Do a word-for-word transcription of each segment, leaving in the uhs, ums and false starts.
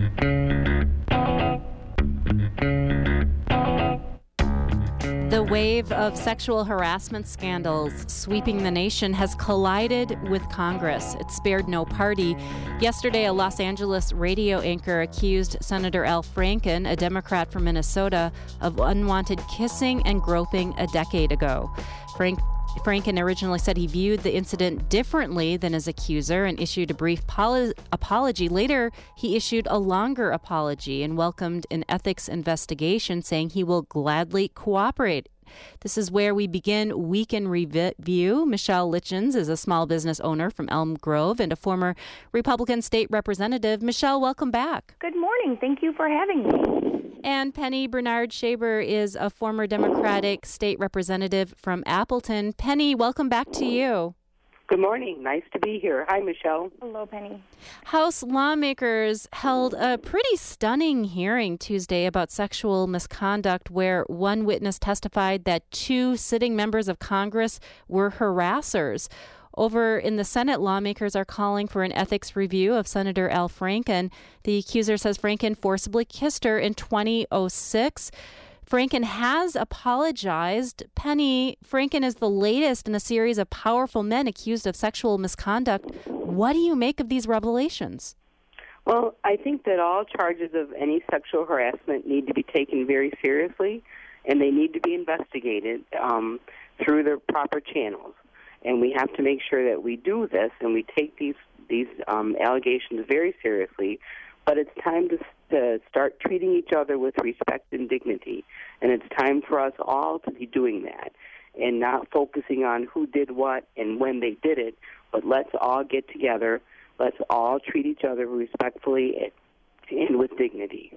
The wave of sexual harassment scandals sweeping the nation has collided with Congress. It spared no party. Yesterday, a Los Angeles radio anchor accused Senator Al Franken, a Democrat from Minnesota, of unwanted kissing and groping a decade ago. Frank Franken originally said he viewed the incident differently than his accuser and issued a brief poli- apology. Later, he issued a longer apology and welcomed an ethics investigation, saying he will gladly cooperate. This is where we begin Week in Review. Michelle Litchens is a small business owner from Elm Grove and a former Republican state representative. Michelle, welcome back. Good morning. Thank you for having me. And Penny Bernard-Shaber is a former Democratic state representative from Appleton. Penny, welcome back to you. Good morning. Nice to be here. Hi, Michelle. Hello, Penny. House lawmakers held a pretty stunning hearing Tuesday about sexual misconduct, where one witness testified that two sitting members of Congress were harassers. Over in the Senate, lawmakers are calling for an ethics review of Senator Al Franken. The accuser says Franken forcibly kissed her in twenty oh six. Franken has apologized. Penny, Franken is the latest in a series of powerful men accused of sexual misconduct. What do you make of these revelations? Well, I think that all charges of any sexual harassment need to be taken very seriously, and they need to be investigated um, through the proper channels. And we have to make sure that we do this and we take these these um, allegations very seriously. But it's time to, to start treating each other with respect and dignity. And it's time for us all to be doing that and not focusing on who did what and when they did it, but let's all get together. Let's all treat each other respectfully and with dignity.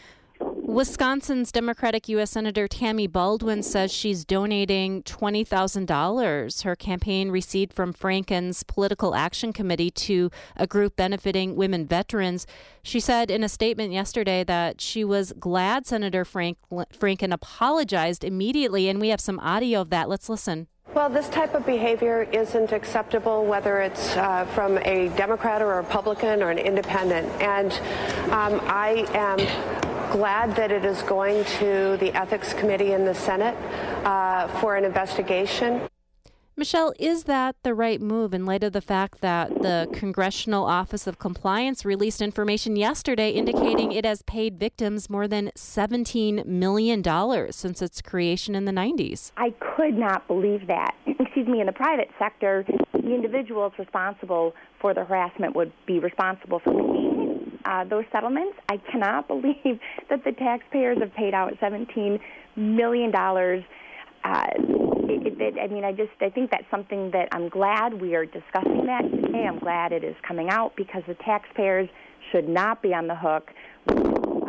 Wisconsin's Democratic U S Senator Tammy Baldwin says she's donating twenty thousand dollars her campaign received from Franken's Political Action Committee to a group benefiting women veterans. She said in a statement yesterday that she was glad Senator Frank, Franken apologized immediately, and we have some audio of that. Let's listen. Well, this type of behavior isn't acceptable, whether it's uh, from a Democrat or a Republican or an independent. And um, I am glad that it is going to the Ethics Committee in the Senate uh, for an investigation. Michelle, is that the right move in light of the fact that the Congressional Office of Compliance released information yesterday indicating it has paid victims more than seventeen million dollars since its creation in the nineties? I could not believe that. Excuse me, in the private sector, the individuals responsible for the harassment would be responsible for paying uh, those settlements. I cannot believe that the taxpayers have paid out seventeen million dollars. Uh, it, it, I mean, I just I think that's something that I'm glad we are discussing that today. I'm glad it is coming out because the taxpayers should not be on the hook when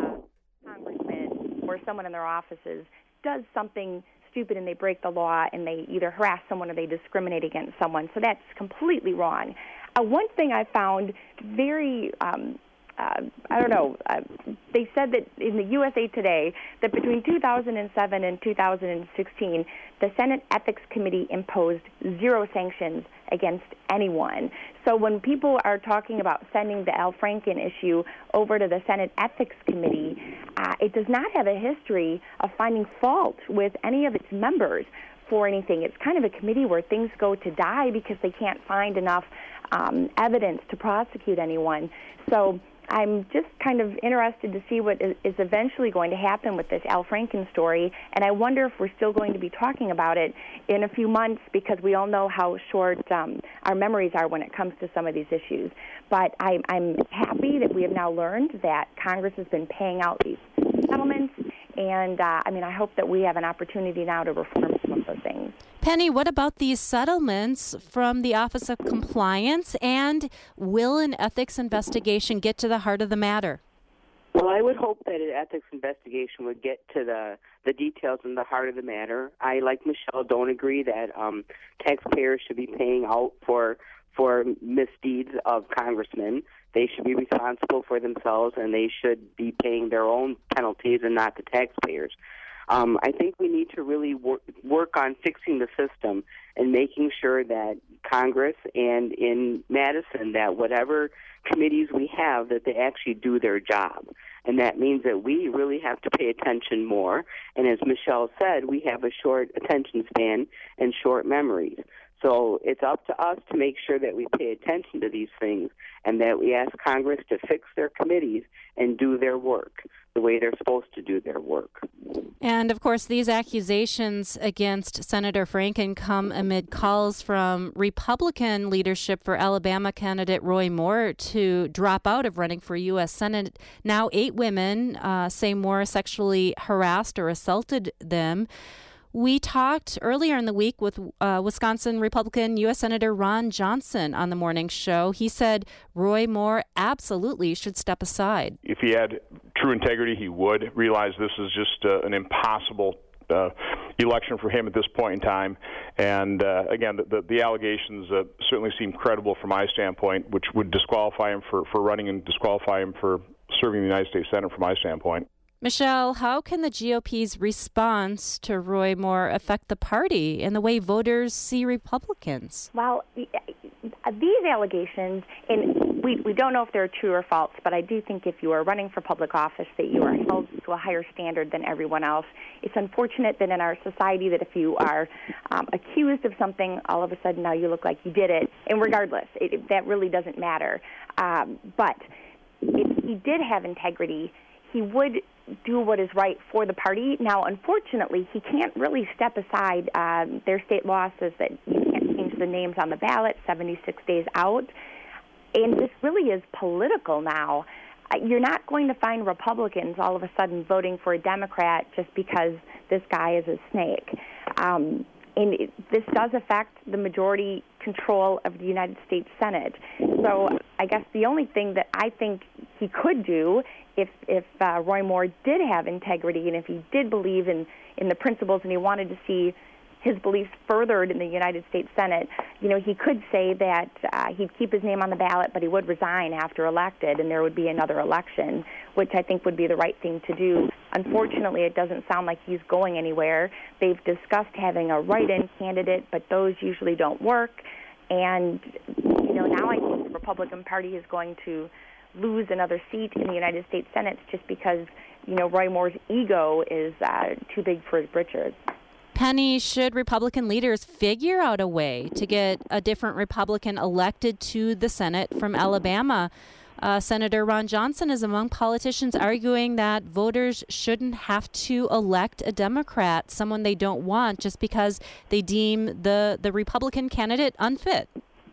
a congressman or someone in their offices does something stupid and they break the law and they either harass someone or they discriminate against someone. So that's completely wrong. Uh, one thing I found very um, Uh, I don't know, uh, they said that in the U S A Today that between two thousand seven and two thousand sixteen, the Senate Ethics Committee imposed zero sanctions against anyone. So when people are talking about sending the Al Franken issue over to the Senate Ethics Committee, uh, it does not have a history of finding fault with any of its members for anything. It's kind of a committee where things go to die because they can't find enough um, evidence to prosecute anyone. So I'm just kind of interested to see what is eventually going to happen with this Al Franken story, and I wonder if we're still going to be talking about it in a few months because we all know how short um, our memories are when it comes to some of these issues. But I, I'm happy that we have now learned that Congress has been paying out these settlements, and uh, I mean, I hope that we have an opportunity now to reform some of those things. Penny, what about these settlements from the Office of Compliance, and will an ethics investigation get to the heart of the matter? Well, I would hope that an ethics investigation would get to the, the details and the heart of the matter. I, like Michelle, don't agree that um, taxpayers should be paying out for for misdeeds of congressmen. They should be responsible for themselves, and they should be paying their own penalties and not the taxpayers. Um, I think we need to really work, work on fixing the system and making sure that Congress and in Madison, that whatever committees we have that they actually do their job. And that means that we really have to pay attention more. And as Michelle said, we have a short attention span and short memories. So it's up to us to make sure that we pay attention to these things and that we ask Congress to fix their committees and do their work the way they're supposed to do their work. And, of course, these accusations against Senator Franken come amid calls from Republican leadership for Alabama candidate Roy Moore to drop out of running for U S Senate. Now eight women uh, say Moore sexually harassed or assaulted them. We talked earlier in the week with uh, Wisconsin Republican U S Senator Ron Johnson on the morning show. He said Roy Moore absolutely should step aside. If he had true integrity, he would realize this is just uh, an impossible uh, election for him at this point in time. And uh, again, the, the, the allegations uh, certainly seem credible from my standpoint, which would disqualify him for, for running and disqualify him for serving the United States Senate from my standpoint. Michelle, how can the G O P's response to Roy Moore affect the party and the way voters see Republicans? Well, these allegations, and we, we don't know if they're true or false, but I do think if you are running for public office that you are held to a higher standard than everyone else. It's unfortunate that in our society that if you are um, accused of something, all of a sudden now you look like you did it, and regardless, it, that really doesn't matter. Um, but if he did have integrity, he would do what is right for the party. Now, unfortunately, he can't really step aside. Um, their state law says that you can't change the names on the ballot seventy-six days out. And this really is political now. You're not going to find Republicans all of a sudden voting for a Democrat just because this guy is a snake. Um, and it, this does affect the majority control of the United States Senate. So I guess the only thing that I think he could do if if uh, Roy Moore did have integrity and if he did believe in, in the principles and he wanted to see his beliefs furthered in the United States Senate, you know, he could say that uh, he'd keep his name on the ballot, but he would resign after elected, and there would be another election, which I think would be the right thing to do. Unfortunately, it doesn't sound like he's going anywhere. They've discussed having a write-in candidate, but those usually don't work. And, you know, now I think the Republican Party is going to lose another seat in the United States Senate just because, you know, Roy Moore's ego is uh, too big for his britches. Penny, should Republican leaders figure out a way to get a different Republican elected to the Senate from Alabama? Uh, Senator Ron Johnson is among politicians arguing that voters shouldn't have to elect a Democrat, someone they don't want, just because they deem the, the Republican candidate unfit.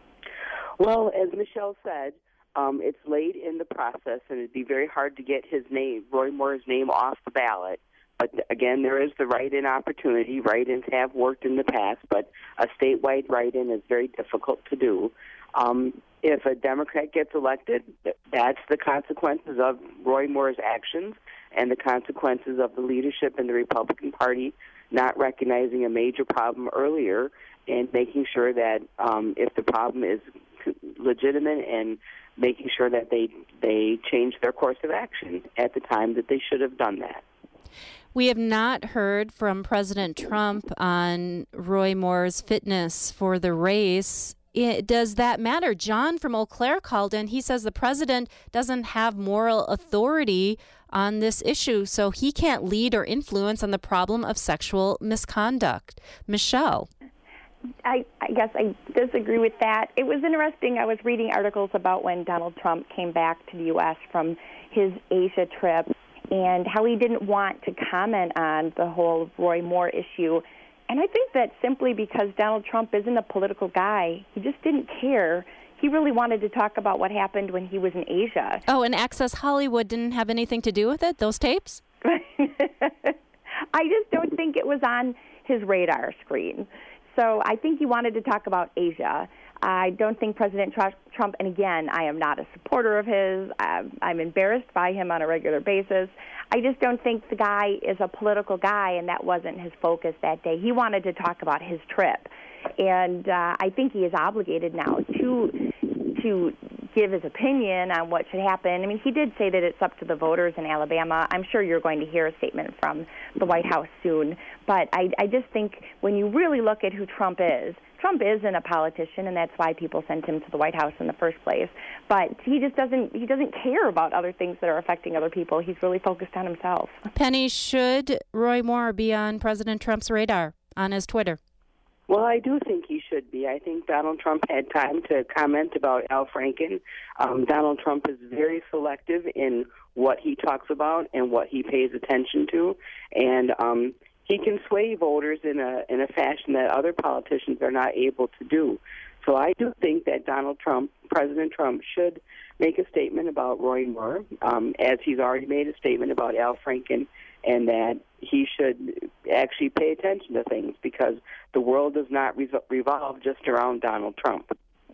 Well, as Michelle said, um, it's late in the process, and it'd be very hard to get his name, Roy Moore's name, off the ballot. But again, there is the write-in opportunity. Write-ins have worked in the past, but a statewide write-in is very difficult to do. Um, if a Democrat gets elected, that's the consequences of Roy Moore's actions and the consequences of the leadership in the Republican Party not recognizing a major problem earlier and making sure that um, if the problem is legitimate and making sure that they they change their course of action at the time that they should have done that. We have not heard from President Trump on Roy Moore's fitness for the race. It, does that matter? John from Eau Claire called in. He says the president doesn't have moral authority on this issue, so he can't lead or influence on the problem of sexual misconduct. Michelle. I, I guess I disagree with that. It was interesting. I was reading articles about when Donald Trump came back to the U S from his Asia trip and how he didn't want to comment on the whole Roy Moore issue. And I think that simply because Donald Trump isn't a political guy, he just didn't care. He really wanted to talk about what happened when he was in Asia. Oh, and Access Hollywood didn't have anything to do with it, those tapes? I just don't think it was on his radar screen. So I think he wanted to talk about Asia. I don't think President Trump, and again, I am not a supporter of his. I'm embarrassed by him on a regular basis. I just don't think the guy is a political guy, and that wasn't his focus that day. He wanted to talk about his trip, and uh, I think he is obligated now to to give his opinion on what should happen. I mean, he did say that it's up to the voters in Alabama. I'm sure you're going to hear a statement from the White House soon, but I, I just think when you really look at who Trump is, Trump isn't a politician, and that's why people sent him to the White House in the first place. But he just doesn't he doesn't care about other things that are affecting other people. He's really focused on himself. Penny, should Roy Moore be on President Trump's radar on his Twitter? Well, I do think he should be. I think Donald Trump had time to comment about Al Franken. Um, Donald Trump is very selective in what he talks about and what he pays attention to, and um, he can sway voters in a in a fashion that other politicians are not able to do. So I do think that Donald Trump, President Trump, should make a statement about Roy Moore, um, as he's already made a statement about Al Franken, and that he should actually pay attention to things because the world does not re- revolve just around Donald Trump.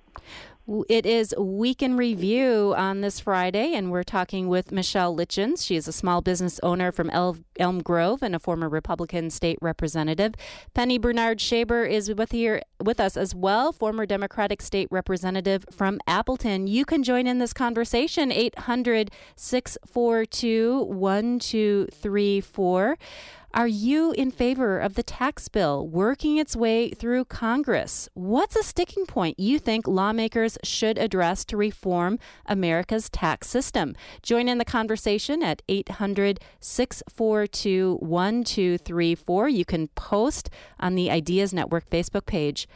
It is Week in Review on this Friday, and we're talking with Michelle Litchens. She is a small business owner from El- Elm Grove and a former Republican state representative. Penny Bernard-Shaber is with here with us as well, former Democratic state representative from Appleton. You can join in this conversation, eight hundred, six four two, one two three four. Are you in favor of the tax bill working its way through Congress? What's a sticking point you think lawmakers should address to reform America's tax system? Join in the conversation at eight hundred, six four two, one two three four. You can post on the Ideas Network Facebook page.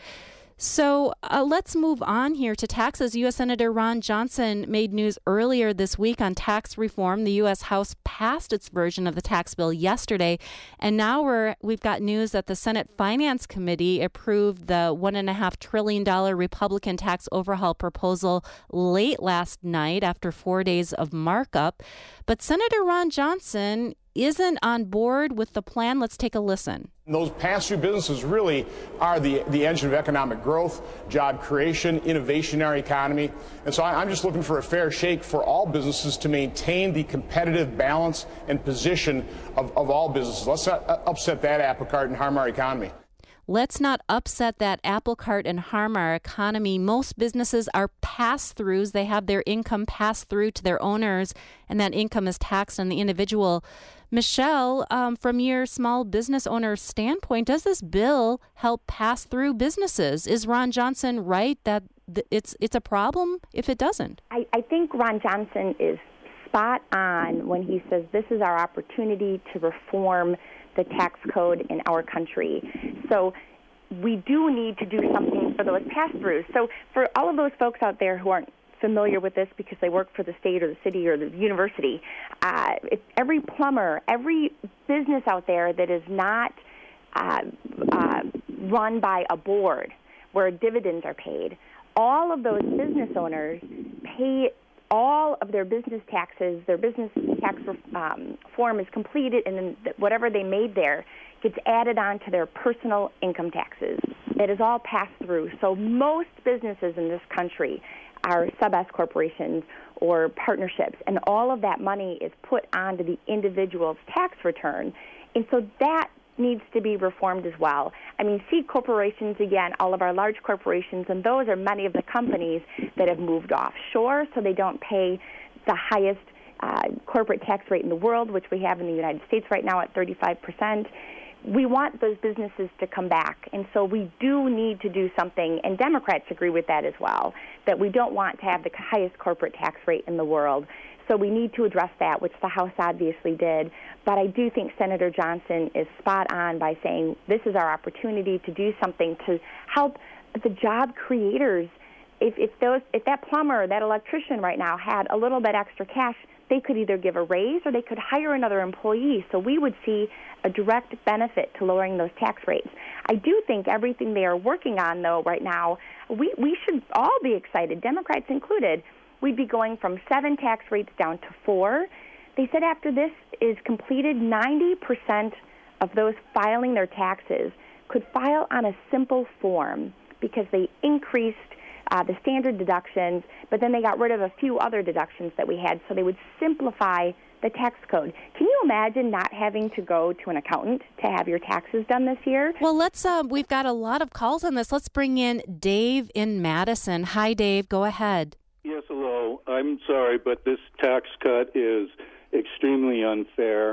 So uh, let's move on here to taxes. U S Senator Ron Johnson made news earlier this week on tax reform. The U S House passed its version of the tax bill yesterday, and now we're, we've got news that the Senate Finance Committee approved the one point five trillion dollars Republican tax overhaul proposal late last night after four days of markup. But Senator Ron Johnson isn't on board with the plan. Let's take a listen. Those pass-through businesses really are the, the engine of economic growth, job creation, innovation in our economy. And so I, I'm just looking for a fair shake for all businesses to maintain the competitive balance and position of, of all businesses. Let's not upset that apple cart and harm our economy. Let's not upset that apple cart and harm our economy. Most businesses are pass-throughs. They have their income passed through to their owners, and that income is taxed on the individual. Michelle, um, from your small business owner standpoint, does this bill help pass through businesses? Is Ron Johnson right that th- it's it's a problem if it doesn't? I, I think Ron Johnson is spot on when he says this is our opportunity to reform the tax code in our country. So we do need to do something for those pass-throughs. So for all of those folks out there who aren't familiar with this because they work for the state or the city or the university, uh, if every plumber, every business out there that is not uh, uh, run by a board where dividends are paid, all of those business owners pay all of their business taxes, their business tax um, form is completed, and then whatever they made there gets added on to their personal income taxes. It is all passed through. So most businesses in this country are sub-S corporations or partnerships, and all of that money is put onto the individual's tax return. And so that needs to be reformed as well. I mean, C corporations, again, all of our large corporations, and those are many of the companies that have moved offshore, so they don't pay the highest uh, corporate tax rate in the world, which we have in the United States right now at thirty-five percent. We want those businesses to come back, and so we do need to do something, and Democrats agree with that as well, that we don't want to have the highest corporate tax rate in the world. So we need to address that, which the House obviously did. But I do think Senator Johnson is spot on by saying this is our opportunity to do something to help the job creators. If, if those, if that plumber, that electrician right now had a little bit extra cash, they could either give a raise or they could hire another employee. So we would see a direct benefit to lowering those tax rates. I do think everything they are working on, though, right now, we, we should all be excited, Democrats included. We'd be going from seven tax rates down to four. They said after this is completed, ninety percent of those filing their taxes could file on a simple form because they increased uh, the standard deductions, but then they got rid of a few other deductions that we had, so they would simplify the tax code. Can you imagine not having to go to an accountant to have your taxes done this year? Well, let's. Uh, we've got a lot of calls on this. Let's bring in Dave in Madison. Hi, Dave. Go ahead. Yes, hello. I'm sorry, but this tax cut is extremely unfair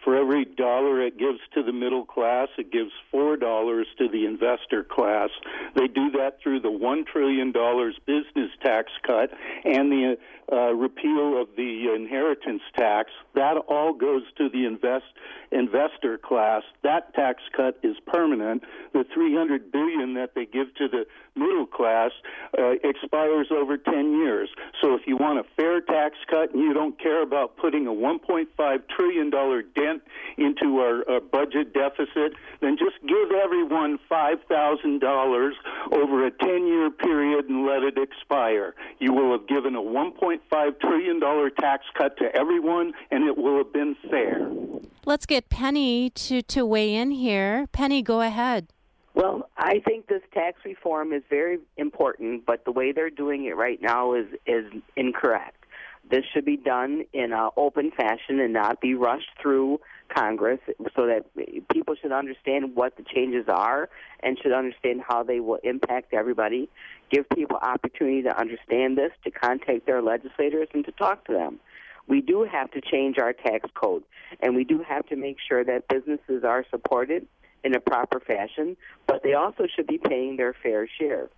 For every dollar it gives to the middle class, it gives four dollars to the investor class. They do that through the one trillion dollars business tax cut and the uh, repeal of the inheritance tax. That all goes to the invest investor class. That tax cut is permanent. The three hundred billion dollars that they give to the middle class uh, expires over ten years. So if you want a fair tax cut and you don't care about putting a one point five trillion dollars dent into our, our budget deficit, then just give everyone five thousand dollars over a ten-year period and let it expire. You will have given a one point five trillion dollars tax cut to everyone, and it will have been fair. Let's get Penny to, to weigh in here. Penny, go ahead. Well, I think this tax reform is very important, but the way they're doing it right now is, is incorrect. This should be done in an open fashion and not be rushed through Congress so that people should understand what the changes are and should understand how they will impact everybody. Give people opportunity to understand this, to contact their legislators, and to talk to them. We do have to change our tax code, and we do have to make sure that businesses are supported in a proper fashion, but they also should be paying their fair share.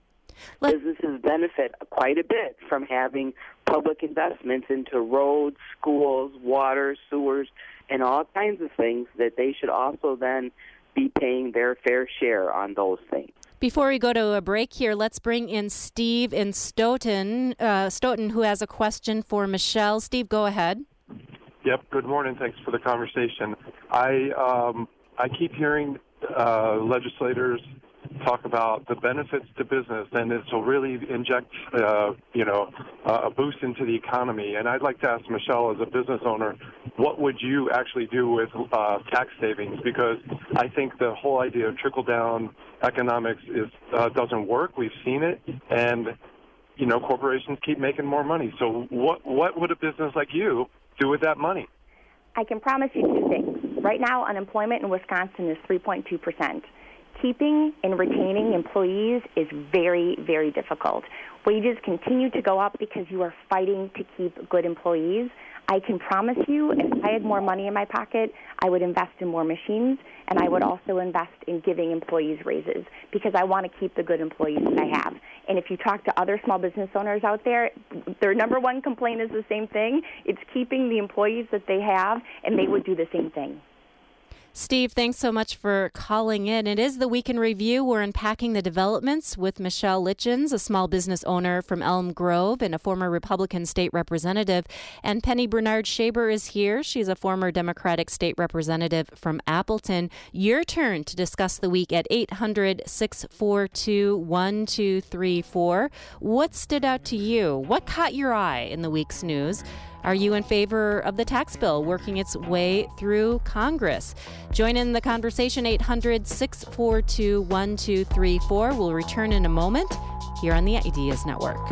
Let- Businesses benefit quite a bit from having public investments into roads, schools, water, sewers, and all kinds of things that they should also then be paying their fair share on those things. Before we go to a break here, let's bring in Steve in Stoughton, uh, Stoughton, who has a question for Michelle. Steve, go ahead. Yep, good morning. Thanks for the conversation. I um, I keep hearing uh, legislators talk about the benefits to business, and this will really inject, uh, you know, uh, a boost into the economy. And I'd like to ask Michelle, as a business owner, what would you actually do with uh, tax savings? Because I think the whole idea of trickle-down economics is uh, doesn't work. We've seen it, and you know, corporations keep making more money. So, what what would a business like you do with that money? I can promise you two things. Right now, unemployment in Wisconsin is three point two percent. Keeping and retaining employees is very, very difficult. Wages continue to go up because you are fighting to keep good employees. I can promise you, if I had more money in my pocket, I would invest in more machines, and I would also invest in giving employees raises because I want to keep the good employees that I have. And if you talk to other small business owners out there, their number one complaint is the same thing. It's keeping the employees that they have, and they would do the same thing. Steve, thanks so much for calling in. It is the Week in Review. We're unpacking the developments with Michelle Litchens, a small business owner from Elm Grove and a former Republican state representative. And Penny Bernard-Schaber is here. She's a former Democratic state representative from Appleton. Your turn to discuss the week at eight hundred, six four two, one two three four. What stood out to you? What caught your eye in the week's news? Are you in favor of the tax bill working its way through Congress? Join in the conversation, eight hundred, six four two, one two three four. We'll return in a moment here on the Ideas Network.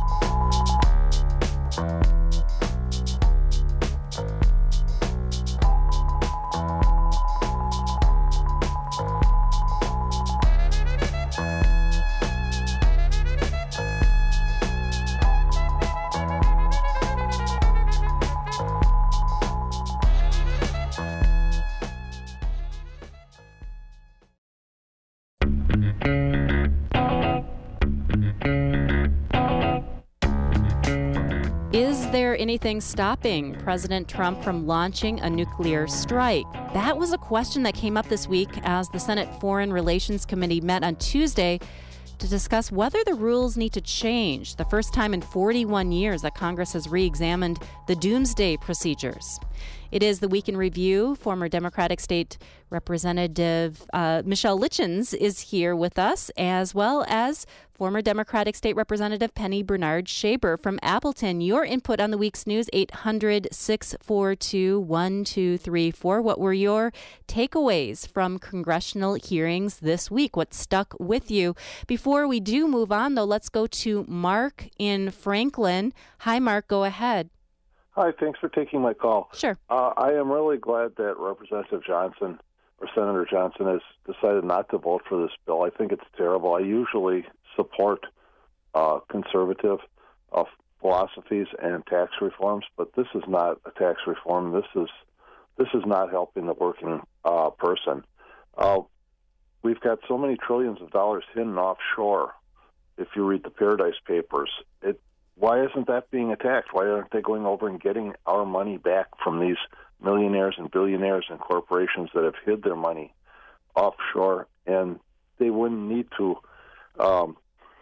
Is there anything stopping President Trump from launching a nuclear strike? That was a question that came up this week as the Senate Foreign Relations Committee met on Tuesday to discuss whether the rules need to change, the first time in forty-one years that Congress has re-examined the doomsday procedures. It is the Week in Review. Former Democratic State Representative uh, Michelle Litchens is here with us, as well as former Democratic State Representative Penny Bernard-Schaber from Appleton. Your input on the week's news, eight hundred, six four two, one two three four. What were your takeaways from congressional hearings this week? What stuck with you? Before we do move on, though, let's go to Mark in Franklin. Hi, Mark. Go ahead. Hi, thanks for taking my call. Sure. Uh, I am really glad that Representative Johnson or Senator Johnson has decided not to vote for this bill. I think it's terrible. I usually support uh, conservative uh, philosophies and tax reforms, but this is not a tax reform. This is this is not helping the working uh, person. Uh, we've got so many trillions of dollars hidden offshore. If you read the Paradise Papers, it why isn't that being attacked? Why aren't they going over and getting our money back from these millionaires and billionaires and corporations that have hid their money offshore? And they wouldn't need to um,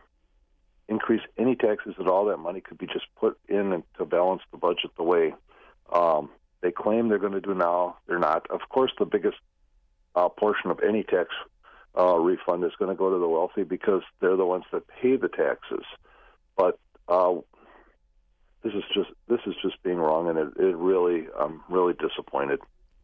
increase any taxes at all. That money could be just put in to balance the budget the way um, they claim they're going to do now. They're not. Of course, the biggest uh, portion of any tax uh, refund is going to go to the wealthy because they're the ones that pay the taxes. But uh, this is just this is just being wrong, and it, it really I'm really disappointed.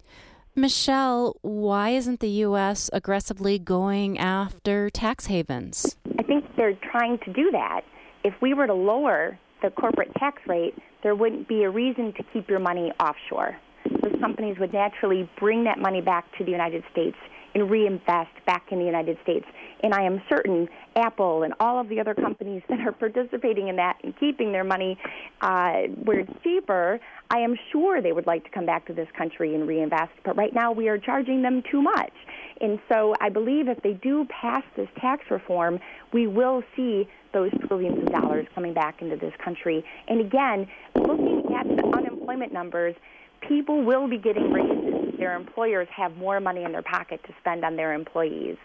Michelle, why isn't the U S aggressively going after tax havens? I think they're trying to do that. If we were to lower the corporate tax rate, there wouldn't be a reason to keep your money offshore. Those companies would naturally bring that money back to the United States and reinvest back in the United States. And I am certain Apple and all of the other companies that are participating in that and keeping their money uh, where it's cheaper, I am sure they would like to come back to this country and reinvest. But right now we are charging them too much. And so I believe if they do pass this tax reform, we will see those trillions of dollars coming back into this country. And again, looking at the unemployment numbers, people will be getting raises. Their employers have more money in their pocket to spend on their employees.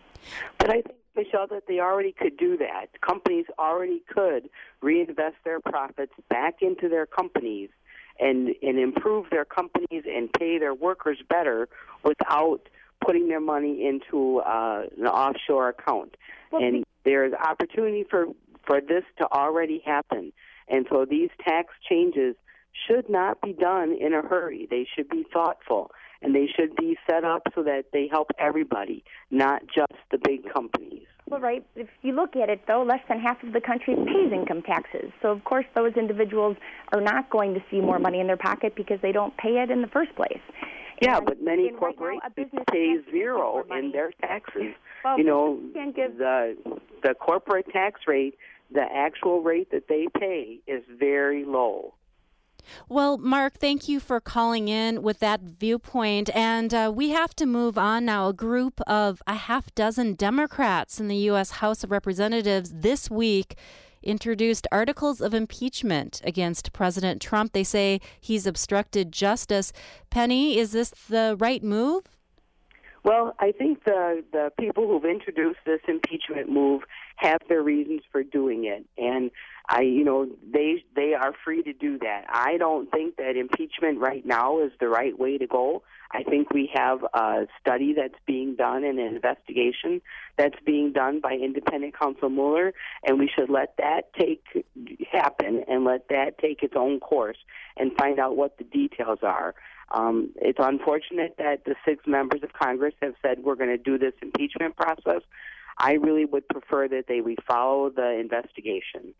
But I think, Michelle, that they already could do that. Companies already could reinvest their profits back into their companies and, and improve their companies and pay their workers better without putting their money into uh, an offshore account. Well, and there's opportunity for, for this to already happen. And so these tax changes should not be done in a hurry. They should be thoughtful, and they should be set up so that they help everybody, not just the big companies. Well, right. If you look at it, though, less than half of the country pays income taxes. So, of course, those individuals are not going to see more money in their pocket because they don't pay it in the first place. Yeah, and, but many and corporations right now, pay zero in their taxes. Well, you know, can't give... the the corporate tax rate, the actual rate that they pay is very low. Well, Mark, thank you for calling in with that viewpoint. And uh, we have to move on now. A group of a half dozen Democrats in the U S House of Representatives this week introduced articles of impeachment against President Trump. They say he's obstructed justice. Penny, is this the right move? Well, I think the, the people who've introduced this impeachment move have their reasons for doing it. And I, you know, they they are free to do that. I don't think that impeachment right now is the right way to go. I think we have a study that's being done and an investigation that's being done by independent counsel Mueller, and we should let that take happen and let that take its own course and find out what the details are. Um, it's unfortunate that the six members of Congress have said we're going to do this impeachment process. I really would prefer that they we follow the investigation.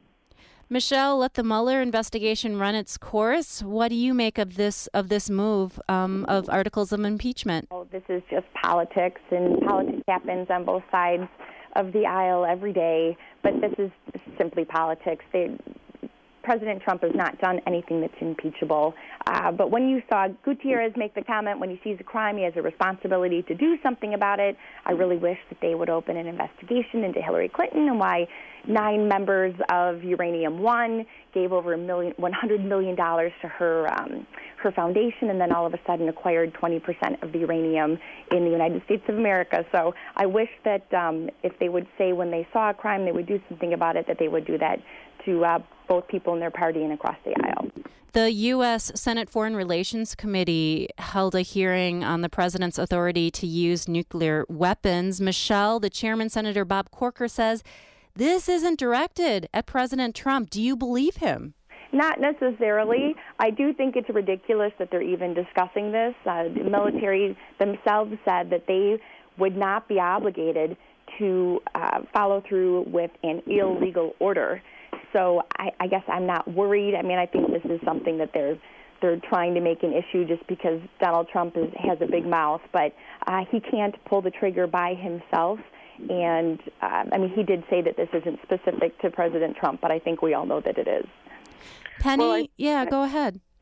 Michelle, let the Mueller investigation run its course. What do you make of this of this move um, of articles of impeachment? Oh, this is just politics, and politics happens on both sides of the aisle every day. But this is simply politics. They, President Trump has not done anything that's impeachable. Uh, but when you saw Gutierrez make the comment, when he sees a crime, he has a responsibility to do something about it. I really wish that they would open an investigation into Hillary Clinton and why nine members of Uranium One gave over a million, one hundred million dollars to her um, her foundation, and then all of a sudden acquired twenty percent of the uranium in the United States of America. So I wish that um, if they would say when they saw a crime, they would do something about it, that they would do that to uh, both people in their party and across the aisle. The U S Senate Foreign Relations Committee held a hearing on the president's authority to use nuclear weapons. Michelle, the chairman, Senator Bob Corker, says this isn't directed at President Trump. Do you believe him? Not necessarily. I do think it's ridiculous that they're even discussing this. Uh, the military themselves said that they would not be obligated to uh, follow through with an illegal order. So I, I guess I'm not worried. I mean, I think this is something that they're they're trying to make an issue just because Donald Trump is, has a big mouth, but uh, he can't pull the trigger by himself. And uh, I mean, he did say that this isn't specific to President Trump, but I think we all know that it is. Penny, well, I, yeah, go ahead.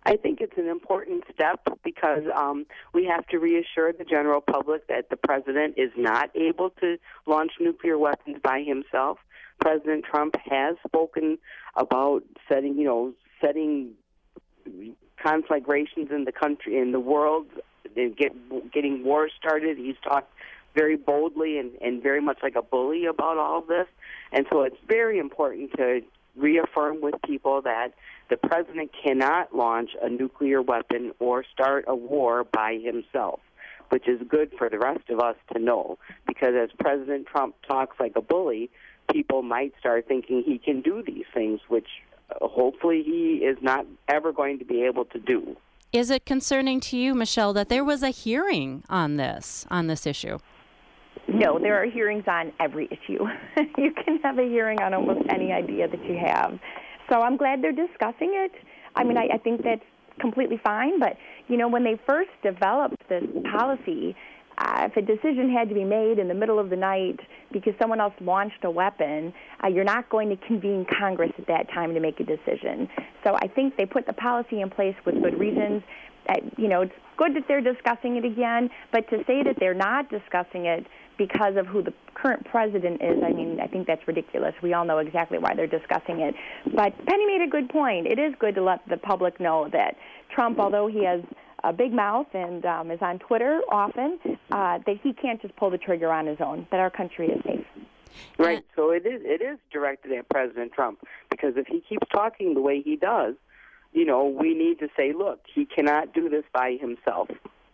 I think it's an important step because um, we have to reassure the general public that the president is not able to launch nuclear weapons by himself. President Trump has spoken about setting, you know, setting conflagrations in the country, in the world, and get, getting wars started. He's talked very boldly and, and very much like a bully about all of this. And so it's very important to reaffirm with people that the president cannot launch a nuclear weapon or start a war by himself, which is good for the rest of us to know, because as President Trump talks like a bully, people might start thinking he can do these things, which uh, hopefully he is not ever going to be able to do. Is it concerning to you, Michelle, that there was a hearing on this, on this issue? No, there are hearings on every issue. You can have a hearing on almost any idea that you have. So I'm glad they're discussing it. I mean, I, I think that's completely fine. But, you know, when they first developed this policy, uh, if a decision had to be made in the middle of the night because someone else launched a weapon, uh, you're not going to convene Congress at that time to make a decision. So I think they put the policy in place with good reasons. Uh, you know, it's good that they're discussing it again, but to say that they're not discussing it because of who the current president is, I mean, I think that's ridiculous. We all know exactly why they're discussing it. But Penny made a good point. It is good to let the public know that Trump, although he has a big mouth and um, is on Twitter often, uh, that he can't just pull the trigger on his own, that our country is safe. Right. So it is, it is directed at President Trump, because if he keeps talking the way he does, you know, we need to say, look, he cannot do this by himself.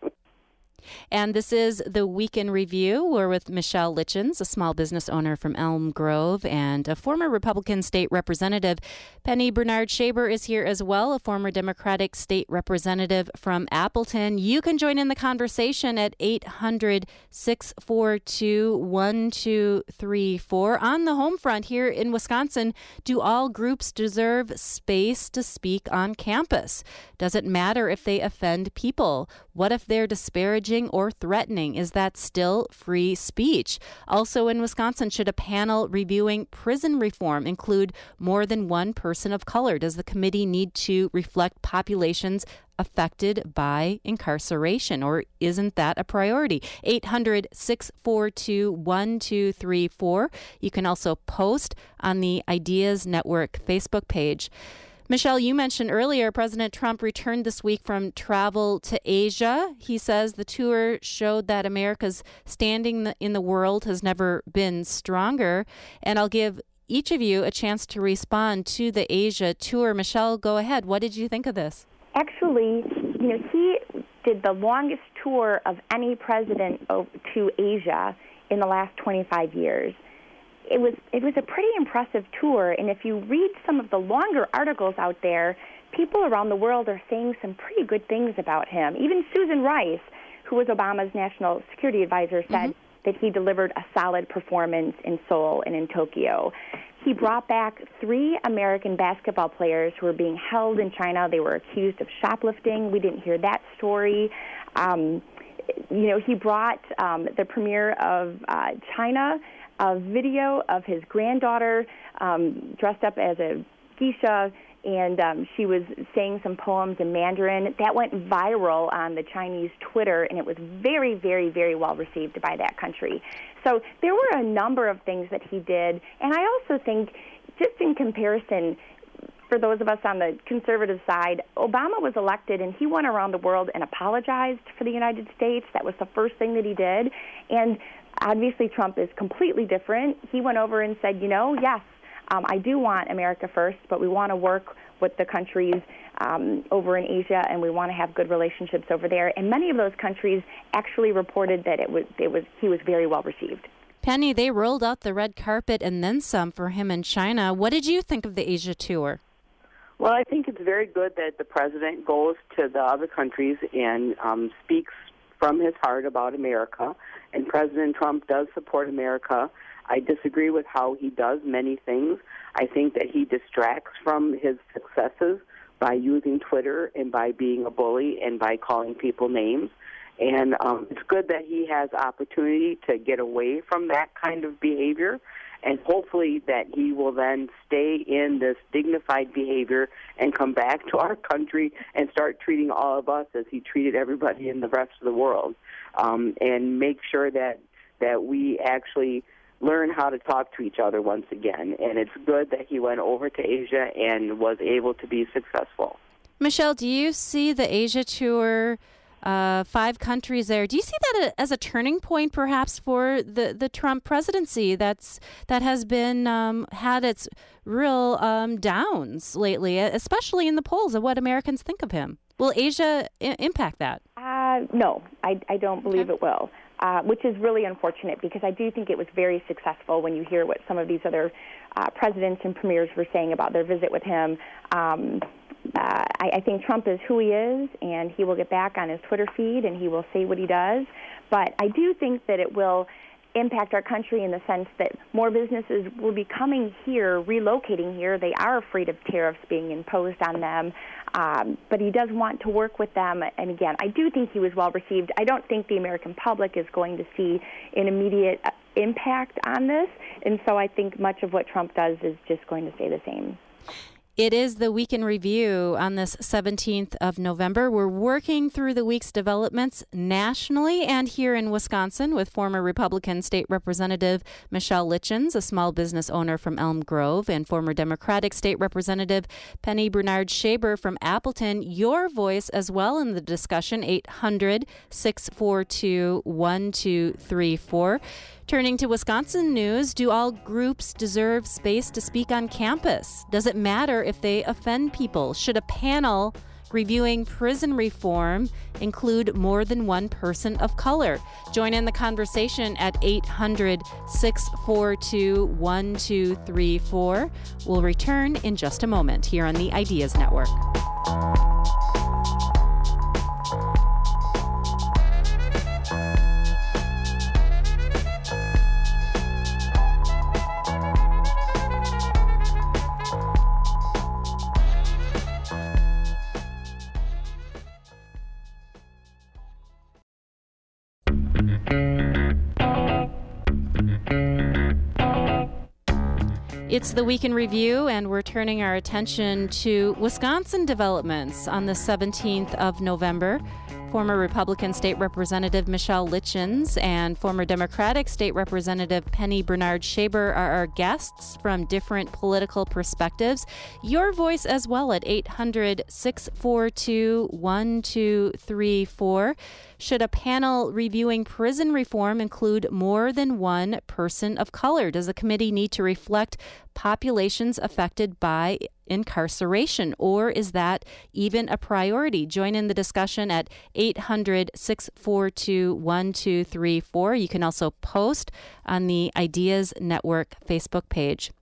And this is the Week in Review. We're with Michelle Litchens, a small business owner from Elm Grove and a former Republican state representative. Penny Bernard-Schaber is here as well, a former Democratic state representative from Appleton. You can join in the conversation at eight hundred, six four two, one two three four. On the home front here in Wisconsin, do all groups deserve space to speak on campus? Does it matter if they offend people? What if they're disparaging or threatening? Is that still free speech? Also in Wisconsin, should a panel reviewing prison reform include more than one person of color? Does the committee need to reflect populations affected by incarceration, or isn't that a priority? eight hundred, six four two, one two three four. You can also post on the Ideas Network Facebook page. Michelle, you mentioned earlier President Trump returned this week from travel to Asia. He says the tour showed that America's standing in the world has never been stronger. And I'll give each of you a chance to respond to the Asia tour. Michelle, go ahead. What did you think of this? Actually, you know, he did the longest tour of any president to Asia in the last twenty-five years. It was it was a pretty impressive tour, and if you read some of the longer articles out there, people around the world are saying some pretty good things about him. Even Susan Rice, who was Obama's national security advisor, said mm-hmm. that he delivered a solid performance in Seoul and in Tokyo. He brought back three American basketball players who were being held in China. They were accused of shoplifting. We didn't hear that story. Um, you know, he brought um, the premier of uh, China a video of his granddaughter um, dressed up as a geisha, and um, she was saying some poems in Mandarin. That went viral on the Chinese Twitter, and it was very, very, very well received by that country. So there were a number of things that he did, and I also think, just in comparison, for those of us on the conservative side, Obama was elected, and he went around the world and apologized for the United States. That was the first thing that he did, and obviously, Trump is completely different. He went over and said, you know, yes, um, I do want America first, but we want to work with the countries um, over in Asia, and we want to have good relationships over there. And many of those countries actually reported that it was, it was he was very well received. Penny, they rolled out the red carpet and then some for him in China. What did you think of the Asia tour? Well, I think it's very good that the president goes to the other countries and um, speaks from his heart about America, and President Trump does support America. I disagree with how he does many things. I think that he distracts from his successes by using Twitter and by being a bully and by calling people names. And um, it's good that he has opportunity to get away from that kind of behavior and hopefully that he will then stay in this dignified behavior and come back to our country and start treating all of us as he treated everybody in the rest of the world, um, and make sure that, that we actually learn how to talk to each other once again. And it's good that he went over to Asia and was able to be successful. Michelle, do you see the Asia tour, uh, five countries there, do you see that as a turning point perhaps for the, the Trump presidency that's that has been um, had its real um, downs lately, especially in the polls of what Americans think of him? Will Asia I- impact that? Uh, no, I, I don't believe okay. it will. Uh, which is really unfortunate because I do think it was very successful when you hear what some of these other uh, presidents and premiers were saying about their visit with him. Um, uh, I, I think Trump is who he is, and he will get back on his Twitter feed and he will say what he does. But I do think that it will impact our country in the sense that more businesses will be coming here, relocating here. They are afraid of tariffs being imposed on them. Um, but he does want to work with them. And again, I do think he was well received. I don't think the American public is going to see an immediate impact on this. And so I think much of what Trump does is just going to stay the same. It is the Week in Review on this seventeenth of November. We're working through the week's developments nationally and here in Wisconsin with former Republican State Representative Michelle Litchens, a small business owner from Elm Grove, and former Democratic State Representative Penny Bernard-Shaber from Appleton. Your voice as well in the discussion, eight hundred, six four two, one two three four. Turning to Wisconsin news, do all groups deserve space to speak on campus? Does it matter if they offend people? Should a panel reviewing prison reform include more than one person of color? Join in the conversation at eight hundred, six four two, one two three four. We'll return in just a moment here on the Ideas Network. It's the Week in Review, and we're turning our attention to Wisconsin developments on the seventeenth of November. Former Republican State Representative Michelle Litchens and former Democratic State Representative Penny Bernard-Shaber are our guests from different political perspectives. Your voice as well at eight hundred, six four two, one two three four. Should a panel reviewing prison reform include more than one person of color? Does the committee need to reflect populations affected by incarceration, or is that even a priority? Join in the discussion at eight hundred, six four two, one two three four. You can also post on the Ideas Network Facebook page.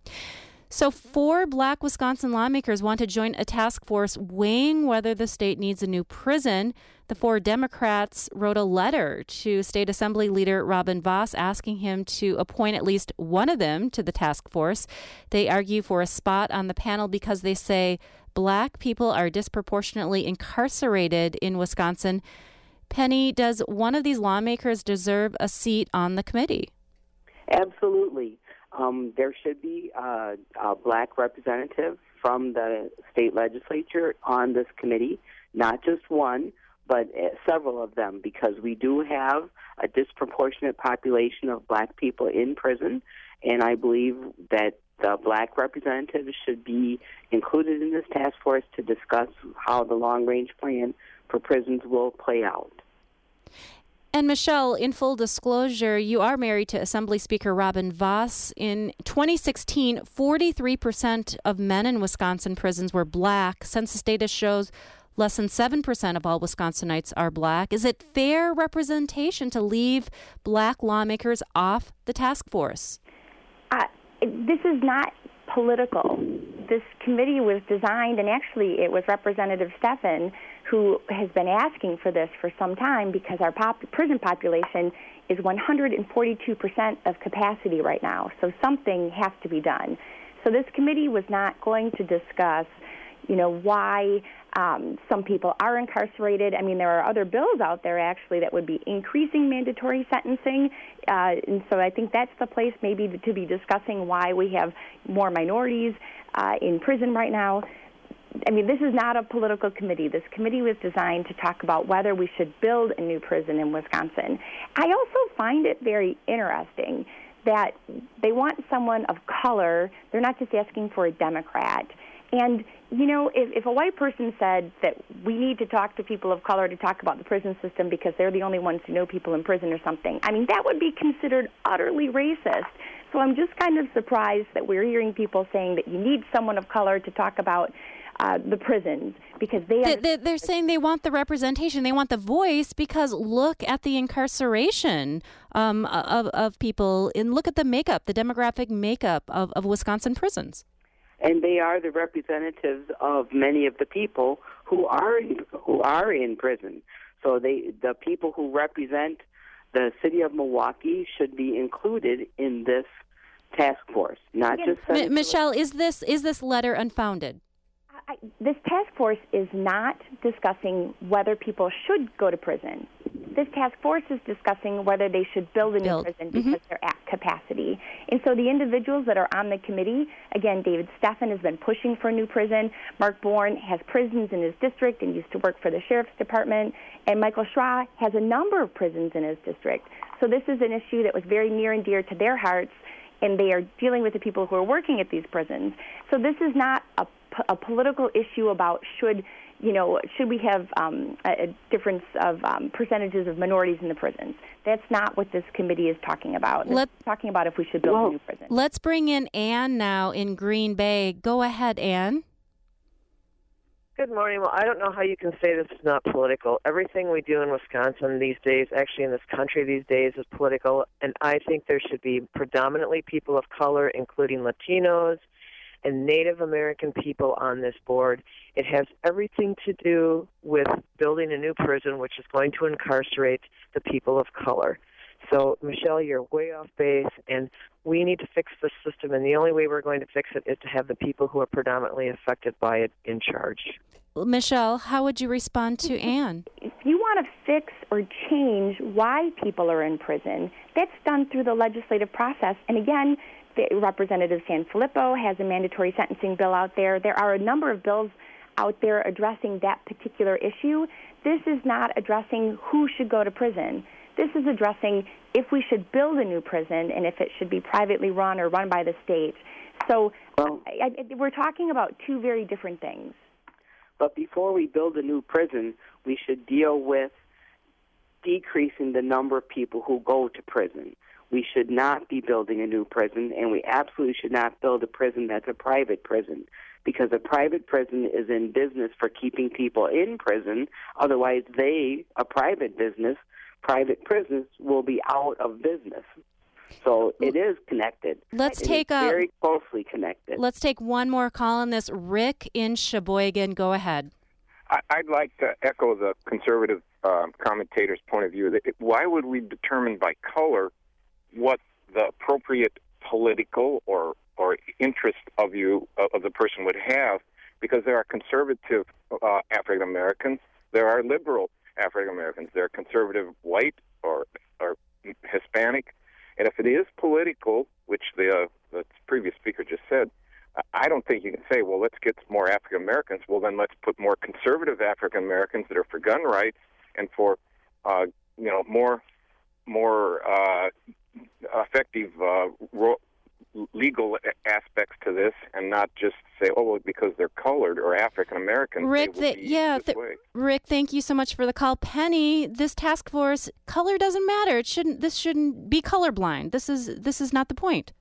So four black Wisconsin lawmakers want to join a task force weighing whether the state needs a new prison. The four Democrats wrote a letter to State Assembly Leader Robin Vos asking him to appoint at least one of them to the task force. They argue for a spot on the panel because they say black people are disproportionately incarcerated in Wisconsin. Penny, does one of these lawmakers deserve a seat on the committee? Absolutely. Um, there should be uh, a black representative from the state legislature on this committee, not just one, but uh, several of them, because we do have a disproportionate population of black people in prison, and I believe that the black representatives should be included in this task force to discuss how the long-range plan for prisons will play out. And Michelle, in full disclosure, you are married to Assembly Speaker Robin Vos. In twenty sixteen, forty-three percent of men in Wisconsin prisons were black. Census data shows less than seven percent of all Wisconsinites are black. Is it fair representation to leave black lawmakers off the task force? Uh, this is not political. This committee was designed, and actually it was Representative Steffen who has been asking for this for some time because our pop- prison population is one hundred forty-two percent of capacity right now. So something has to be done. So this committee was not going to discuss, you know, why Um, some people are incarcerated. I mean, there are other bills out there, actually, that would be increasing mandatory sentencing. Uh, and so I think that's the place maybe to be discussing why we have more minorities uh, in prison right now. I mean, this is not a political committee. This committee was designed to talk about whether we should build a new prison in Wisconsin. I also find it very interesting that they want someone of color. They're not just asking for a Democrat. And, you know, if, if a white person said that we need to talk to people of color to talk about the prison system because they're the only ones who know people in prison or something, I mean, that would be considered utterly racist. So I'm just kind of surprised that we're hearing people saying that you need someone of color to talk about uh, the prisons because they... they, they they're saying they want the representation, they want the voice, because look at the incarceration um, of, of people, and look at the makeup, the demographic makeup of, of Wisconsin prisons. And they are the representatives of many of the people who are in, who are in prison. So they, the people who represent the city of Milwaukee should be included in this task force, not just... M- Michelle, is this is this letter unfounded? I, this task force is not discussing whether people should go to prison. This task force is discussing whether they should build a build. new prison because Mm-hmm. they're at capacity. And so the individuals that are on the committee, again, David Steffen has been pushing for a new prison. Mark Bourne has prisons in his district and used to work for the sheriff's department. And Michael Schra has a number of prisons in his district. So this is an issue that was very near and dear to their hearts, and they are dealing with the people who are working at these prisons. So this is not a, a political issue about should, you know, should we have um, a, a difference of um, percentages of minorities in the prisons. That's not what this committee is talking about. It's talking about if we should build well, a new prison. Let's bring in Ann now in Green Bay. Go ahead, Ann. Good morning. Well, I don't know how you can say this is not political. Everything we do in Wisconsin these days, actually in this country these days, is political, and I think there should be predominantly people of color, including Latinos and Native American people on this board. It has everything to do with building a new prison, which is going to incarcerate the people of color. So, Michelle, you're way off base, and we need to fix the system, and the only way we're going to fix it is to have the people who are predominantly affected by it in charge. Michelle, how would you respond to Ann? If you want to fix or change why people are in prison, that's done through the legislative process. And again, the Representative Sanfilippo has a mandatory sentencing bill out there. There are a number of bills out there addressing that particular issue. This is not addressing who should go to prison. This is addressing if we should build a new prison and if it should be privately run or run by the state. So well, I, I, we're talking about two very different things. But before we build a new prison, we should deal with decreasing the number of people who go to prison. We should not be building a new prison, and we absolutely should not build a prison that's a private prison, because a private prison is in business for keeping people in prison. Otherwise, they, a private business, private prisons will be out of business. So it is connected. Let's it take is a very closely connected. Let's take one more call on this. Rick in Sheboygan, go ahead. I, I'd like to echo the conservative uh, commentator's point of view. That it, why would we determine by color what the appropriate political or or interest of you uh, of the person would have? Because there are conservative uh, African Americans, there are liberal African Americans, there are conservative white or or Hispanic. And if it is political, which the, uh, the previous speaker just said, I don't think you can say, well, let's get more African Americans. Well, then let's put more conservative African Americans that are for gun rights and for, uh, you know, more more uh, effective uh, ro- legal aspects to this, and not just say, oh, well, because they're colored or African American. Rick, the, yeah, th- Rick, thank you so much for the call. Penny, this task force, color doesn't matter. It shouldn't. This shouldn't be colorblind. This is this is not the point.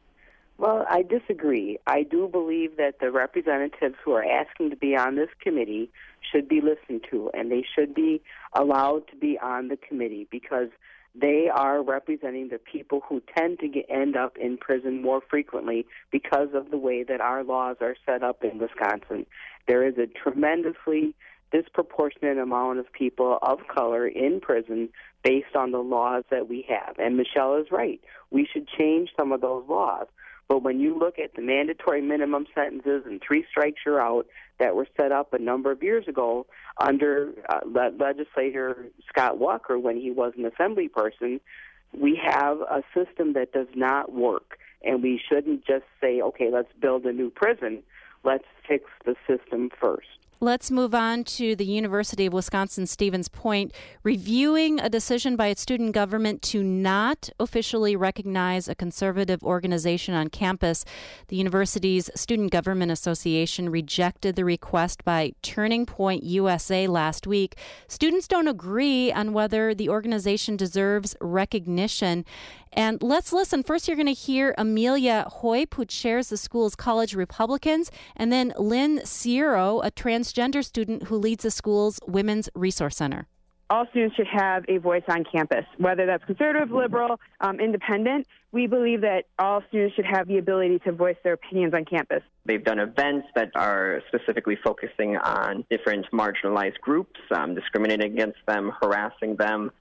Well, I disagree. I do believe that the representatives who are asking to be on this committee should be listened to, and they should be allowed to be on the committee because they are representing the people who tend to get, end up in prison more frequently because of the way that our laws are set up in Wisconsin. There is a tremendously disproportionate amount of people of color in prison based on the laws that we have. And Michelle is right. We should change some of those laws. But when you look at the mandatory minimum sentences and three strikes you're out that were set up a number of years ago under uh, le- legislator Scott Walker when he was an assembly person, we have a system that does not work. And we shouldn't just say, okay, let's build a new prison. Let's fix the system first. Let's move on to the University of Wisconsin-Stevens Point, reviewing a decision by its student government to not officially recognize a conservative organization on campus. The university's Student Government Association rejected the request by Turning Point U S A last week. Students don't agree on whether the organization deserves recognition. And let's listen. First, you're going to hear Amelia Hoyp, who chairs the school's College Republicans, and then Lynn Ciero, a transgender student who leads the school's Women's Resource Center. All students should have a voice on campus, whether that's conservative, liberal, um, independent. We believe that all students should have the ability to voice their opinions on campus. They've done events that are specifically focusing on different marginalized groups, um, discriminating against them, harassing them.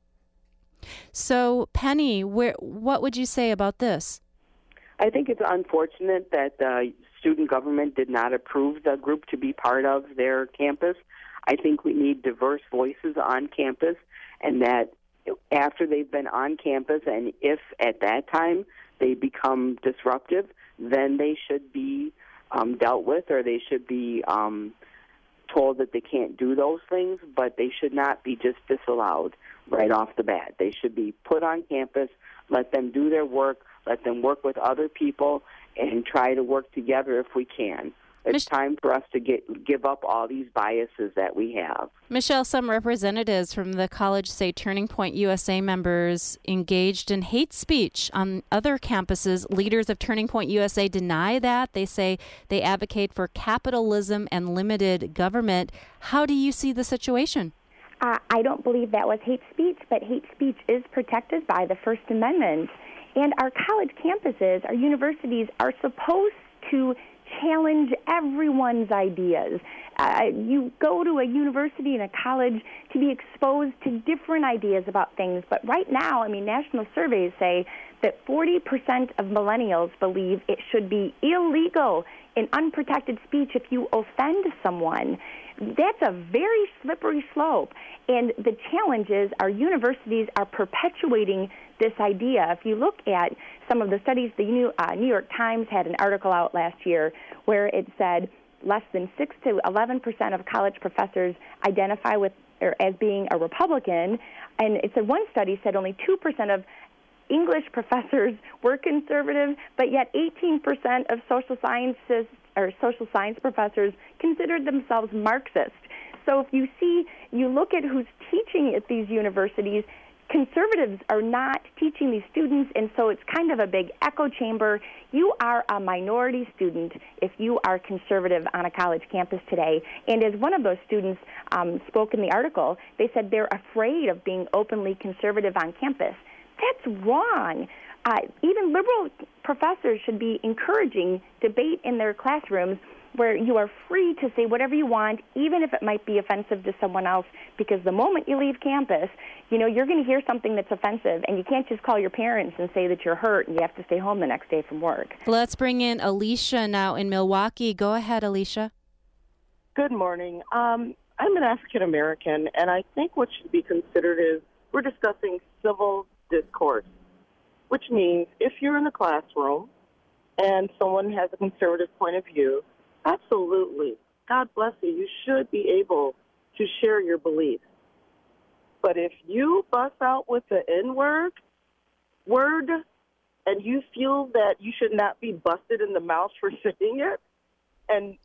So, Penny, where, what would you say about this? I think it's unfortunate that uh, student government did not approve the group to be part of their campus. I think we need diverse voices on campus, and that after they've been on campus, and if at that time they become disruptive, then they should be um, dealt with, or they should be um, told that they can't do those things, but they should not be just disallowed right off the bat. They should be put on campus, let them do their work, let them work with other people, and try to work together if we can. It's Mich- time for us to get give up all these biases that we have. Michelle, some representatives from the college say Turning Point U S A members engaged in hate speech on other campuses. Leaders of Turning Point U S A deny that. They say they advocate for capitalism and limited government. How do you see the situation? Uh, I don't believe that was hate speech, but hate speech is protected by the First Amendment. And our college campuses, our universities, are supposed to challenge everyone's ideas. Uh, you go to a university and a college to be exposed to different ideas about things. But right now, I mean, national surveys say that forty percent of millennials believe it should be illegal in unprotected speech if you offend someone. That's a very slippery slope. And the challenge is our universities are perpetuating this idea. If you look at some of the studies, the New, uh, New York Times had an article out last year where it said less than six to eleven percent of college professors identify with or as being a Republican. And it said one study said only two percent of English professors were conservative, but yet eighteen percent of social sciences or social science professors considered themselves Marxist. So if you see, you look at who's teaching at these universities, conservatives are not teaching these students, and so it's kind of a big echo chamber. You are a minority student if you are conservative on a college campus today. And as one of those students um, spoke in the article, they said they're afraid of being openly conservative on campus. That's wrong. Uh, even liberal professors should be encouraging debate in their classrooms where you are free to say whatever you want, even if it might be offensive to someone else, because the moment you leave campus, you know, you're going to hear something that's offensive, and you can't just call your parents and say that you're hurt and you have to stay home the next day from work. Let's bring in Alicia now in Milwaukee. Go ahead, Alicia. Good morning. Um, I'm an African-American, and I think what should be considered is we're discussing civil discourse, which means if you're in a classroom and someone has a conservative point of view, absolutely, God bless you, you should be able to share your beliefs. But if you bust out with the N-word, word, and you feel that you should not be busted in the mouth for saying it, and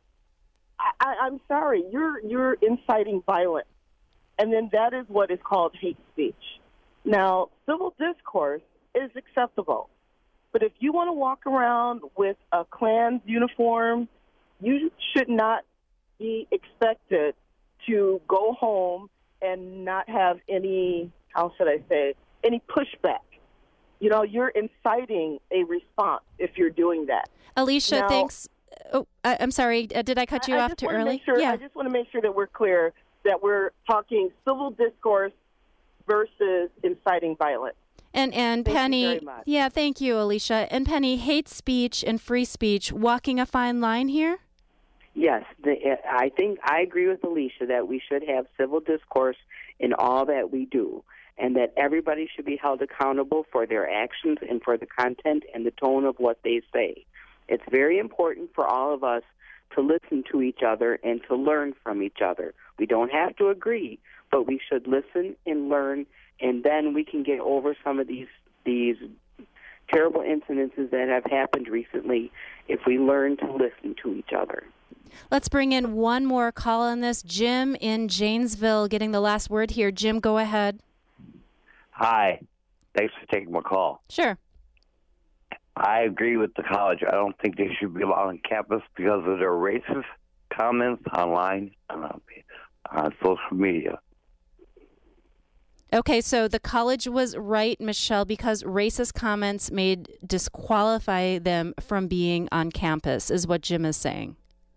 I, I'm sorry, you're you're inciting violence. And then that is what is called hate speech. Now, civil discourse is acceptable. But if you want to walk around with a Klan's uniform, you should not be expected to go home and not have any, how should I say, any pushback. You know, you're inciting a response if you're doing that. Alicia, now, thanks. Oh, I, I'm sorry. Uh, did I cut you I, off I too early? Sure, yeah. I just want to make sure that we're clear that we're talking civil discourse versus inciting violence. And and thank Penny, you very much. yeah, thank you, Alicia. And Penny, hate speech and free speech, walking a fine line here? Yes, the, I think I agree with Alicia that we should have civil discourse in all that we do, and that everybody should be held accountable for their actions and for the content and the tone of what they say. It's very important for all of us to listen to each other and to learn from each other. We don't have to agree, but we should listen and learn, and then we can get over some of these these terrible incidences that have happened recently if we learn to listen to each other. Let's bring in one more call on this. Jim in Janesville getting the last word here. Jim, go ahead. Hi. Thanks for taking my call. Sure. I agree with the college. I don't think they should be allowed on campus because of their racist comments online and on, on social media. Okay, so the college was right, Michelle, because racist comments made disqualify them from being on campus, is what Jim is saying.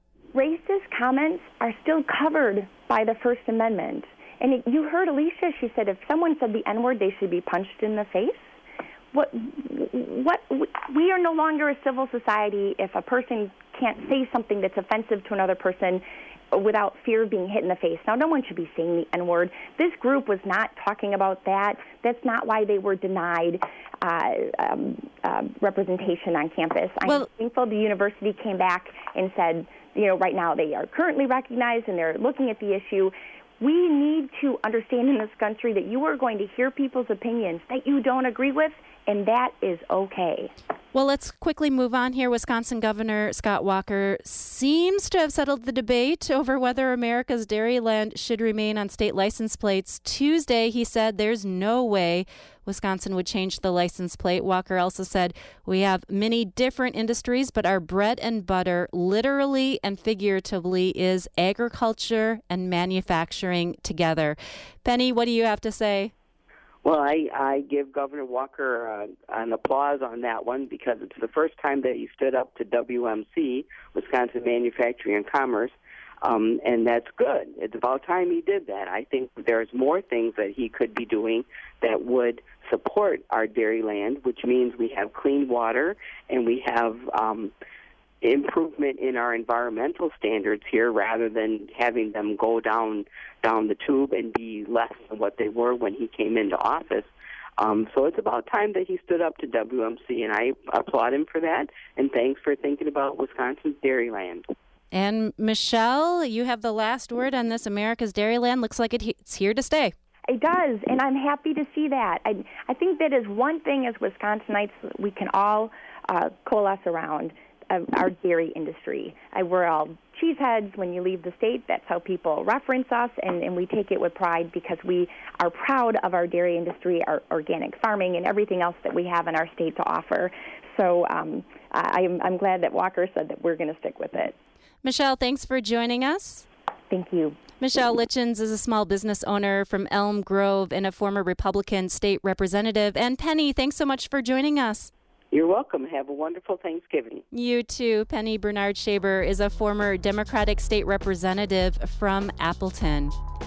Racist comments are still covered by the First Amendment. And it, you heard Alicia, she said if someone said the N-word, they should be punched in the face. What, what, we are no longer a civil society if a person can't say something that's offensive to another person without fear of being hit in the face. Now, no one should be saying the N-word. This group was not talking about that. That's not why they were denied uh, um, uh, representation on campus. Well, I'm thankful the university came back and said, you know, right now they are currently recognized and they're looking at the issue. We need to understand in this country that you are going to hear people's opinions that you don't agree with, and that is okay. Well, let's quickly move on here. Wisconsin Governor Scott Walker seems to have settled the debate over whether America's Dairyland should remain on state license plates. Tuesday, he said there's no way Wisconsin would change the license plate. Walker also said we have many different industries, but our bread and butter, literally and figuratively, is agriculture and manufacturing together. Penny, what do you have to say? Well, I, I give Governor Walker uh, an applause on that one because it's the first time that he stood up to W M C, Wisconsin Manufacturing and Commerce, um, and that's good. It's about time he did that. I think there's more things that he could be doing that would support our dairy land, which means we have clean water and we have um, improvement in our environmental standards here rather than having them go down down the tube and be less than what they were when he came into office. Um, so it's about time that he stood up to W M C, and I applaud him for that, and thanks for thinking about Wisconsin's Dairyland. And Michelle, you have the last word on this America's Dairyland. Looks like it's here to stay. It does, and I'm happy to see that. I, I think that is one thing as Wisconsinites we can all uh, coalesce around. Of our dairy industry. I, we're all cheeseheads when you leave the state. That's how people reference us, and, and we take it with pride because we are proud of our dairy industry, our organic farming, and everything else that we have in our state to offer. So um, I'm, I'm glad that Walker said that we're going to stick with it. Michelle, thanks for joining us. Thank you. Michelle Litchens is a small business owner from Elm Grove and a former Republican state representative. And Penny, thanks so much for joining us. You're welcome. Have a wonderful Thanksgiving. You too. Penny Bernard-Shaber is a former Democratic state representative from Appleton.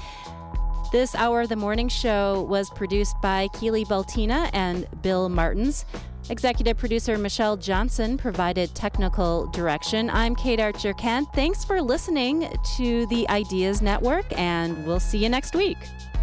This hour of the morning show was produced by Keely Baltina and Bill Martins. Executive producer Michelle Johnson provided technical direction. I'm Kate Archer-Kent. Thanks for listening to the Ideas Network, and we'll see you next week.